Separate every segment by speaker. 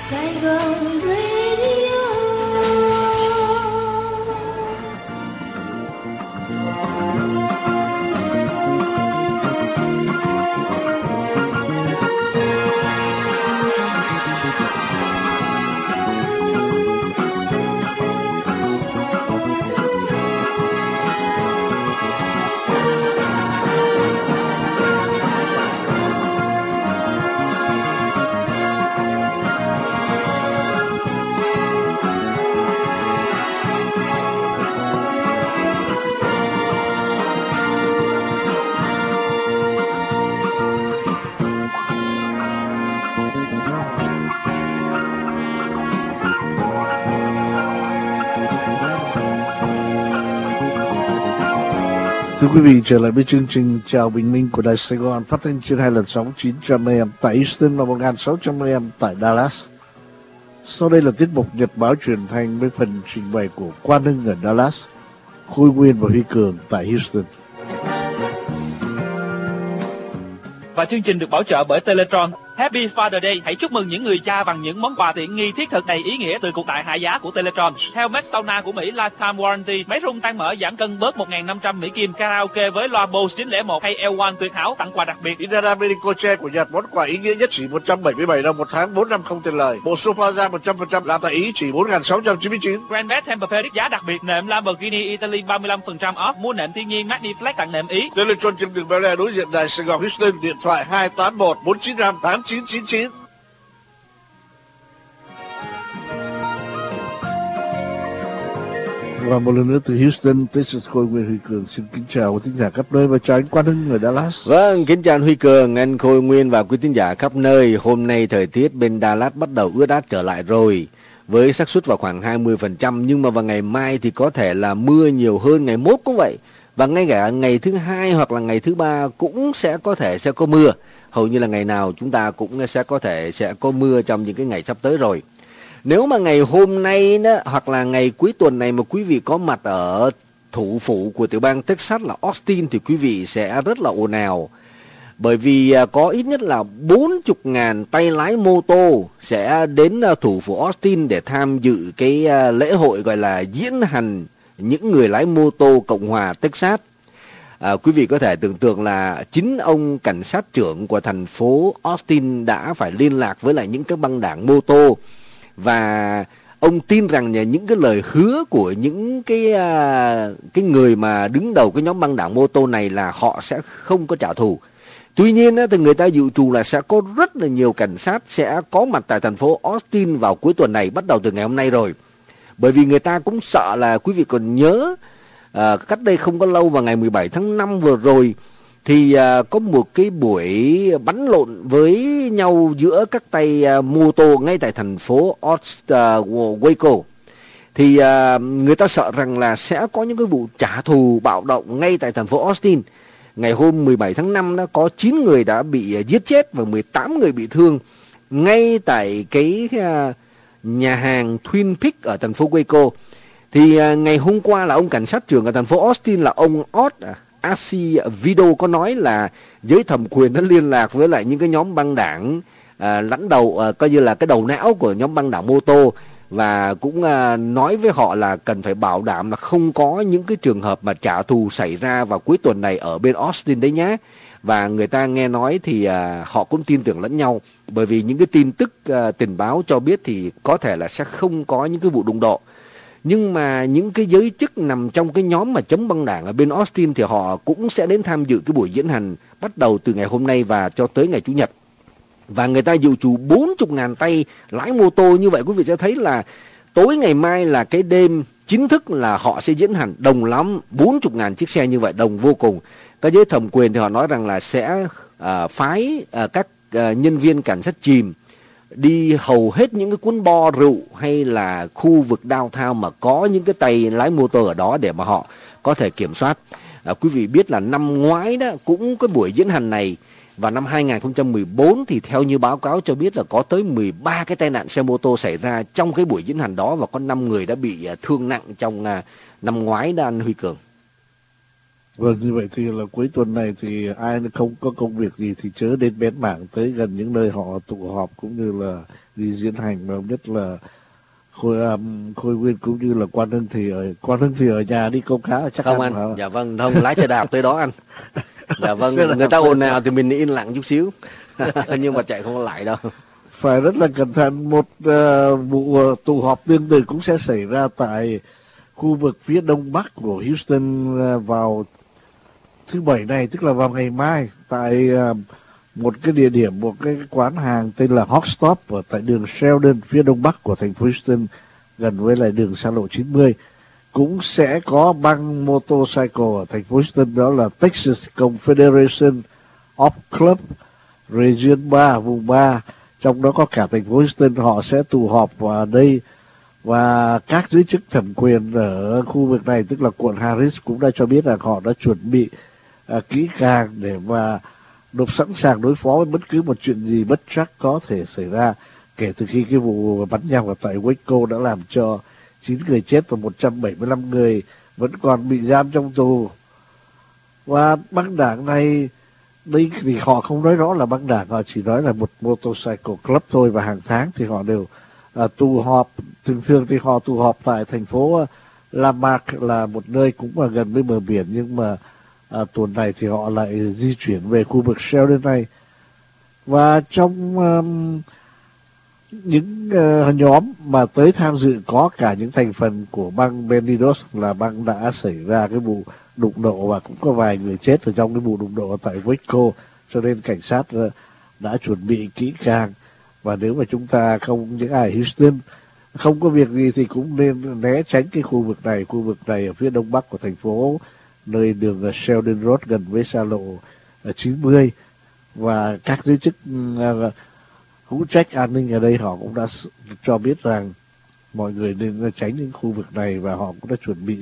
Speaker 1: Sài Gòn Radio.
Speaker 2: Thưa quý vị, trở lại với chương trình Chào Bình Minh của Đài Sài Gòn, phát thanh trên 2 lần sóng 900 AM tại Houston và 1600 AM tại Dallas. Sau đây là tiết mục Nhật báo truyền thanh với phần trình bày của Quang Hưng ở Dallas, Khôi Nguyên và Huy Cường tại Houston.
Speaker 3: Và chương trình được bảo trợ bởi Teletron. Happy Father Day. Hãy chúc mừng những người cha bằng những món quà tiện nghi thiết thực đầy ý nghĩa từ cuộc đại hạ giá của Teletron. Helmet Sauna của Mỹ Lifetime Warranty, máy rung tăng mỡ giảm cân bớt 1.500 Mỹ Kim, karaoke với loa Bose 901 hay L1 tuyệt hảo tặng quà đặc biệt.
Speaker 2: Inara Medical Chair của Nhật, món quà ý nghĩa nhất chỉ 177 đồng một tháng, 4 năm không tiền lời. Bộ sofa da 100% làm tại Ý chỉ 4.699.
Speaker 3: Grand Bed Tempur-Pedic giá đặc biệt, nệm Lamborghini Italy 35% off, mua nệm thiên nhiên Magniflex tặng nệm Ý.
Speaker 2: Teletron trên đường Bel Air đối diện Đài Sài Gòn Houston, điện thoại 281 495 8999. Và một lần nữa từ Houston, Texas, Khôi Nguyên, Huy Cường xin kính chào quý thính giả khắp nơi và chào anh Quang Hưng ở Dallas.
Speaker 4: Vâng, kính chào anh Huy Cường, anh Khôi Nguyên và quý thính giả khắp nơi. Hôm nay thời tiết bên Dallas bắt đầu ướt át trở lại rồi, với xác suất vào khoảng 20%, nhưng mà vào ngày mai thì có thể là mưa nhiều hơn, ngày mốt cũng vậy. Và ngay cả ngày thứ hai hoặc là ngày thứ ba cũng sẽ có mưa. Hầu như là ngày nào chúng ta cũng sẽ có mưa trong những cái ngày sắp tới rồi. Nếu mà ngày hôm nay đó, hoặc là ngày cuối tuần này mà quý vị có mặt ở thủ phủ của tiểu bang Texas là Austin thì quý vị sẽ rất là ồn ào. Bởi vì có ít nhất là 40.000 tay lái mô tô sẽ đến thủ phủ Austin để tham dự cái lễ hội gọi là diễn hành những người lái mô tô Cộng hòa Texas. Quý vị có thể tưởng tượng là chính ông cảnh sát trưởng của thành phố Austin đã phải liên lạc với lại những cái băng đảng mô tô. Và ông tin rằng những cái lời hứa của những cái người mà đứng đầu cái nhóm băng đảng mô tô này là họ sẽ không có trả thù. Tuy nhiên thì người ta dự trù là sẽ có rất là nhiều cảnh sát sẽ có mặt tại thành phố Austin vào cuối tuần này, bắt đầu từ ngày hôm nay rồi. Bởi vì người ta cũng sợ là quý vị còn nhớ cách đây không có lâu vào ngày 17 tháng 5 vừa rồi thì có một cái buổi bắn lộn với nhau giữa các tay mô tô ngay tại thành phố Waco. Thì người ta sợ rằng là sẽ có những cái vụ trả thù bạo động ngay tại thành phố Austin. Ngày hôm 17 tháng 5 đó có 9 người đã bị giết chết và 18 người bị thương ngay tại cái nhà hàng Twin Peaks ở thành phố Waco. Thì ngày hôm qua là ông cảnh sát trưởng ở thành phố Austin là ông Odd Acevedo có nói là giới thẩm quyền đã liên lạc với lại những cái nhóm băng đảng lãnh đầu, coi như là cái đầu não của nhóm băng đảng mô tô, và cũng nói với họ là cần phải bảo đảm là không có những cái trường hợp mà trả thù xảy ra vào cuối tuần này ở bên Austin đấy nhé. Và người ta nghe nói thì họ cũng tin tưởng lẫn nhau, bởi vì những cái tin tức tình báo cho biết thì có thể là sẽ không có những cái vụ đụng độ. Nhưng mà những cái giới chức nằm trong cái nhóm mà chống băng đảng ở bên Austin thì họ cũng sẽ đến tham dự cái buổi diễn hành bắt đầu từ ngày hôm nay và cho tới ngày Chủ nhật. Và người ta dự trù 40.000 tay lái mô tô. Như vậy quý vị sẽ thấy là tối ngày mai là cái đêm chính thức là họ sẽ diễn hành đông lắm. 40.000 chiếc xe như vậy đông vô cùng. Các giới thẩm quyền thì họ nói rằng là sẽ phái các nhân viên cảnh sát chìm đi hầu hết những cái quán bar rượu hay là khu vực downtown mà có những cái tay lái mô tô ở đó để mà họ có thể kiểm soát. Quý vị biết là năm ngoái đó cũng có buổi diễn hành này, và năm 2014 thì theo như báo cáo cho biết là có tới 13 cái tai nạn xe mô tô xảy ra trong cái buổi diễn hành đó, và có 5 người đã bị thương nặng trong năm ngoái đó anh Huy Cường.
Speaker 2: Vâng, như vậy thì là cuối tuần này thì ai không có công việc gì thì chớ đến bén mảng tới gần những nơi họ tụ họp cũng như là đi diễn hành, mà nhất là Khôi Nguyên cũng như là Quan Hưng thì ở nhà đi câu cá chắc
Speaker 4: Không
Speaker 2: ăn
Speaker 4: anh,
Speaker 2: hả?
Speaker 4: dạ vâng, không lái xe đạp tới đó anh. Dạ vâng, người ta ồn ào thì mình yên lặng chút xíu. Nhưng mà chạy không có lại đâu.
Speaker 2: Phải rất là cẩn thận. Một vụ tụ họp tương tự cũng sẽ xảy ra tại khu vực phía đông bắc của Houston vào thứ Bảy này, tức là vào ngày mai, tại một cái địa điểm, một cái quán hàng tên là Hot Stop ở tại đường Sheldon phía đông bắc của thành phố Houston, gần với lại đường xa lộ 90. Cũng sẽ có băng motorcycle ở thành phố Houston, đó là Texas Confederation of Club Region 3, vùng 3, trong đó có cả thành phố Houston. Họ sẽ tụ họp vào đây, và các giới chức thẩm quyền ở khu vực này, tức là quận Harris, cũng đã cho biết là họ đã chuẩn bị kỹ càng để mà sẵn sàng đối phó với bất cứ một chuyện gì bất trắc có thể xảy ra, kể từ khi cái vụ bắn nhau ở tại Waco đã làm cho 9 người chết và 175 người vẫn còn bị giam trong tù. Và băng đảng này, đây thì họ không nói rõ là băng đảng, họ chỉ nói là một motorcycle club thôi, và hàng tháng thì họ đều tụ họp. Thường thì họ tụ họp tại thành phố Lamarck, là một nơi cũng là gần với bờ biển, nhưng mà tuần này thì họ lại di chuyển về khu vực Sheldon này. Và trong những nhóm mà tới tham dự có cả những thành phần của băng Bendidos, là băng đã xảy ra cái vụ đụng độ và cũng có vài người chết ở trong cái vụ đụng độ tại Waco, cho nên cảnh sát đã chuẩn bị kỹ càng. Và nếu mà chúng ta những ai Houston không có việc gì thì cũng nên né tránh cái khu vực này ở phía đông bắc của thành phố, nơi đường Sheldon Road gần với xa lộ 90. Và các giới chức hữu trách an ninh ở đây họ cũng đã cho biết rằng mọi người nên tránh những khu vực này, và họ cũng đã chuẩn bị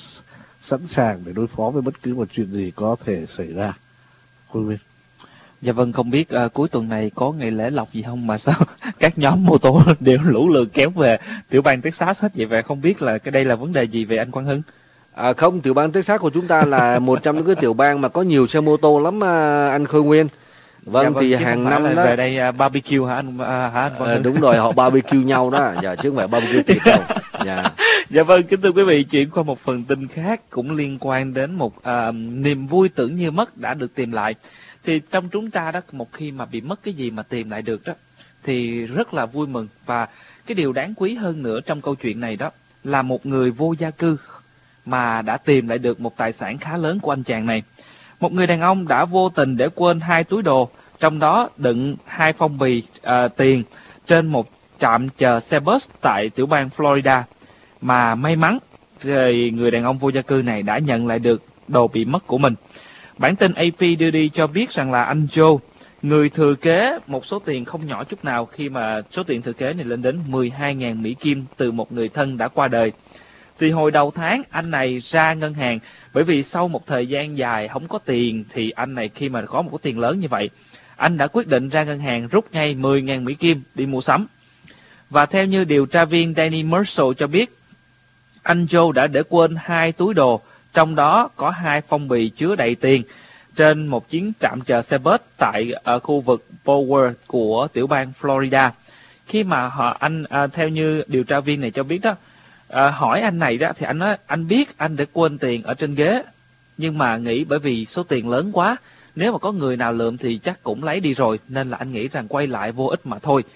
Speaker 2: sẵn sàng để đối phó với bất cứ một chuyện gì có thể xảy ra. Khôi Nguyên.
Speaker 3: Dạ vâng, không biết cuối tuần này có ngày lễ lộc gì không mà sao các nhóm mô tô đều lũ lượt kéo về tiểu bang Texas hết vậy, và không biết là cái đây là vấn đề gì về anh Quang Hưng?
Speaker 4: Không, tiểu bang Texas của chúng ta là một trong những cái tiểu bang mà có nhiều xe mô tô lắm anh Khôi Nguyên. Vâng, thì hàng năm đó
Speaker 3: về đây barbecue hả anh Quang Hưng?
Speaker 4: Đúng rồi, họ barbecue nhau đó, dạ, chứ không phải barbecue thịt đâu. Dạ.
Speaker 3: Dạ vâng, kính thưa quý vị, chuyển qua một phần tin khác cũng liên quan đến một niềm vui tưởng như mất đã được tìm lại. Thì trong chúng ta đó, một khi mà bị mất cái gì mà tìm lại được đó thì rất là vui mừng. Và cái điều đáng quý hơn nữa trong câu chuyện này đó là một người vô gia cư mà đã tìm lại được một tài sản khá lớn của anh chàng này. Một người đàn ông đã vô tình để quên 2 túi đồ, trong đó đựng 2 phong bì tiền trên một trạm chờ xe bus tại tiểu bang Florida. Mà may mắn thì người đàn ông vô gia cư này đã nhận lại được đồ bị mất của mình. Bản tin AP đưa đi cho biết rằng là anh Joe, người thừa kế một số tiền không nhỏ chút nào, khi mà số tiền thừa kế này lên đến 12.000 Mỹ Kim từ một người thân đã qua đời. Thì hồi đầu tháng anh này ra ngân hàng, bởi vì sau một thời gian dài không có tiền thì anh này khi mà có một cái tiền lớn như vậy, anh đã quyết định ra ngân hàng rút ngay 10.000 Mỹ Kim đi mua sắm. Và theo như điều tra viên Danny Marshall cho biết, anh Joe đã để quên 2 túi đồ, trong đó có 2 phong bì chứa đầy tiền trên một chuyến trạm chờ xe bus ở khu vực Broward của tiểu bang Florida. Khi mà theo như điều tra viên này cho biết đó, hỏi anh này đó thì anh nói anh biết anh để quên tiền ở trên ghế, nhưng mà nghĩ bởi vì số tiền lớn quá, nếu mà có người nào lượm thì chắc cũng lấy đi rồi, nên là anh nghĩ rằng quay lại vô ích mà thôi.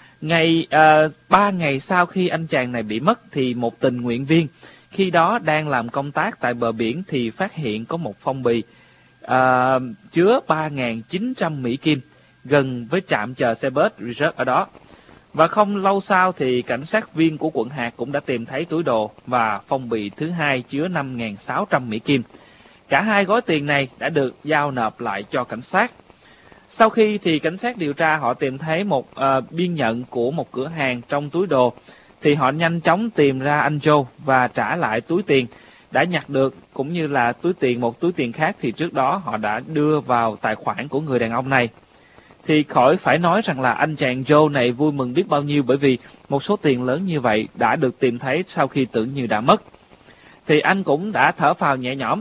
Speaker 3: 3 ngày sau khi anh chàng này bị mất thì một tình nguyện viên khi đó đang làm công tác tại bờ biển thì phát hiện có một phong bì chứa 3.900 Mỹ Kim gần với trạm chờ xe bus Reserve ở đó. Và không lâu sau thì cảnh sát viên của quận hạt cũng đã tìm thấy túi đồ và phong bì thứ hai chứa 5.600 Mỹ Kim. Cả 2 gói tiền này đã được giao nộp lại cho cảnh sát. Sau khi thì cảnh sát điều tra họ tìm thấy một biên nhận của một cửa hàng trong túi đồ, thì họ nhanh chóng tìm ra anh Joe và trả lại túi tiền đã nhặt được, cũng như là một túi tiền khác thì trước đó họ đã đưa vào tài khoản của người đàn ông này. Thì khỏi phải nói rằng là anh chàng Joe này vui mừng biết bao nhiêu, bởi vì một số tiền lớn như vậy đã được tìm thấy sau khi tưởng như đã mất. Thì anh cũng đã thở phào nhẹ nhõm,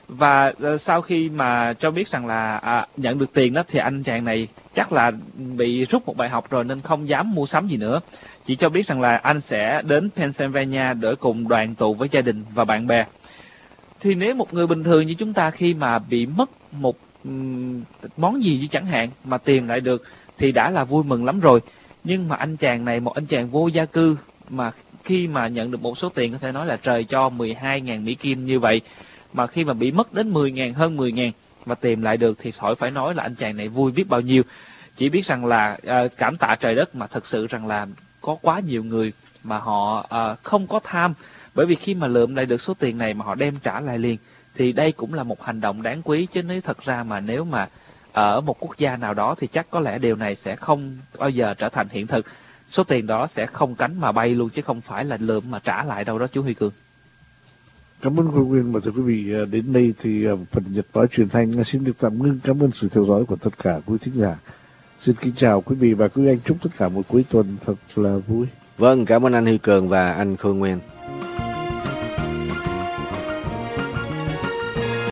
Speaker 3: Và sau khi mà cho biết rằng là nhận được tiền đó thì anh chàng này chắc là bị rút một bài học rồi nên không dám mua sắm gì nữa. Chỉ cho biết rằng là anh sẽ đến Pennsylvania để cùng đoàn tụ với gia đình và bạn bè. Thì nếu một người bình thường như chúng ta khi mà bị mất một món gì chẳng hạn mà tìm lại được thì đã là vui mừng lắm rồi. Nhưng mà anh chàng này, một anh chàng vô gia cư mà khi mà nhận được một số tiền có thể nói là trời cho 12.000 Mỹ Kim như vậy, mà khi mà bị mất đến 10.000, hơn 10.000 mà tìm lại được thì khỏi phải nói là anh chàng này vui biết bao nhiêu. Chỉ biết rằng là cảm tạ trời đất, mà thật sự rằng là có quá nhiều người mà họ không có tham, bởi vì khi mà lượm lại được số tiền này mà họ đem trả lại liền thì đây cũng là một hành động đáng quý. Chứ nếu thật ra mà nếu mà ở một quốc gia nào đó thì chắc có lẽ điều này sẽ không bao giờ trở thành hiện thực. Số tiền đó sẽ không cánh mà bay luôn, chứ không phải là lượm mà trả lại đâu đó chú Huy Cường.
Speaker 2: Cảm ơn Quang Nguyên. Và thưa quý vị, đến đây thì phần Nhật báo truyền thanh xin được tạm ngưng. Cảm ơn sự theo dõi của tất cả quý thính giả. Xin kính chào quý vị và quý anh, chúc tất cả một cuối tuần thật là vui.
Speaker 4: Vâng, cảm ơn anh Huy Cường và anh Khôi Nguyên.